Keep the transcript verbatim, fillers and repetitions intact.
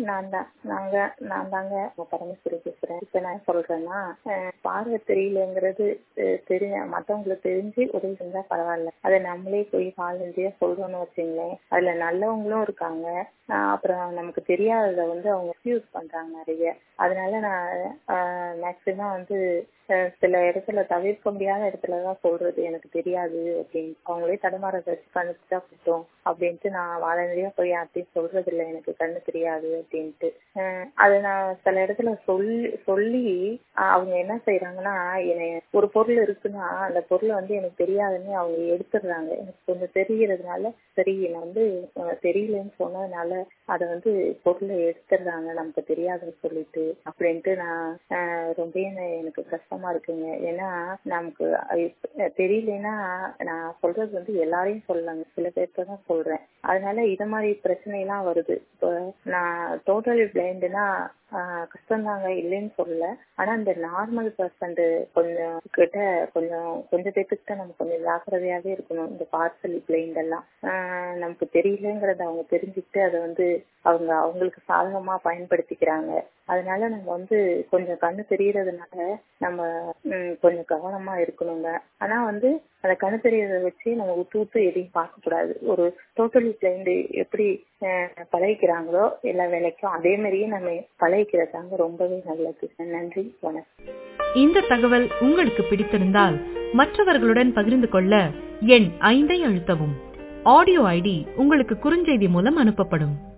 நான் தான் நாங்க நான் தாங்க பரமேஸ்வரி பேசுறேன். இப்ப நான் சொல்றேன்னா, பார்வை தெரியலங்கிறது தெரிய மத்தவங்களுக்கு தெரிஞ்சு உதவி செஞ்சா பரவாயில்ல. அதை நம்மளே போய் வாலண்டியா சொல்றோம்னு வச்சுங்களேன், அதுல நல்லவங்களும் இருக்காங்க. அப்புறம் நமக்கு தெரியாததை வந்து அவங்க யூஸ் பண்றாங்க நிறைய. அதனால நான் மேக்சிமம் வந்து சில இடத்துல தவிர்க்க முடியாத இடத்துலதான் சொல்றது எனக்கு தெரியாது அப்படின்னு. அவங்களே தடுமாற வச்சு கணிச்சுட்டா போட்டோம் அப்படின்ட்டு நான் வாலண்டியா போய் யார்ட்டையும் சொல்றது இல்லை எனக்கு கண்ணு தெரியாது அப்படின்ட்டு. அதை நான் சில இடத்துல சொல்லி சொல்லி அவங்க என்ன செய்யறாங்கன்னா, என்னை ஒரு பொருள் இருக்குன்னா அந்த பொருளை வந்து எனக்கு தெரியாதுன்னு அவங்க எடுத்துடுறாங்க. எனக்கு கொஞ்சம் தெரிகிறதுனால சரி நான் வந்து தெரியலன்னு சொன்னதுனால அதை வந்து பொருளை எடுத்துடுறாங்க நமக்கு தெரியாதுன்னு சொல்லிட்டு அப்படின்ட்டு நான் ரொம்ப எனக்கு கஷ்டமா இருக்குங்க. ஏன்னா நமக்கு தெரியலன்னா நான் சொல்றது வந்து எல்லாரையும் சொல்லலாங்க, சில பேர்த்த தான் சொல்றேன். அதனால இத மாதிரி பிரச்சனை எல்லாம் வருது. இப்போ நான் டோட்டலி பிளைண்டுனா கஷ்டம்தாங்க, இல்லைன்னு சொல்லல. ஆனா இந்த நார்மல் பர்சன்ட் கொஞ்சம் கிட்ட கொஞ்சம் கொஞ்சம் பேர்த்துக்கிட்ட நம்ம கொஞ்சம் ஜாக்கிரதையாவே இருக்கணும். இந்த பார்சல் பிளைண்ட் எல்லாம் நமக்கு தெரியலங்கிறத அவங்க தெரிஞ்சுக்கிட்டு அதை வந்து அவங்க அவங்களுக்கு சாதகமா பயன்படுத்திக்கிறாங்க. அதனால நம்ம வந்து கொஞ்சம் கண்ணு தெரியறதுனால நம்ம கொஞ்சம் கவனமா இருக்கணுங்க. ஆனா வந்து அந்த கண்ணு தெரியறத வச்சு நம்ம விட்டு விட்டு எதையும் பார்க்க கூடாது. ஒரு டோட்டலி பிளைண்ட் எப்படி பழகிக்கிறாங்களோ எல்லா வேலைக்கும் அதே மாதிரியே நம்ம பழகிக்கிறதாங்க ரொம்பவே நல்லது. நன்றி, வணக்கம். இந்த தகவல் உங்களுக்கு பிடித்திருந்தால் மற்றவர்களுடன் பகிர்ந்து கொள்ள எண் ஐந்தை அழுத்தவும். ஆடியோ ஐடி உங்களுக்கு குறுஞ்செய்தி மூலம் அனுப்பப்படும்.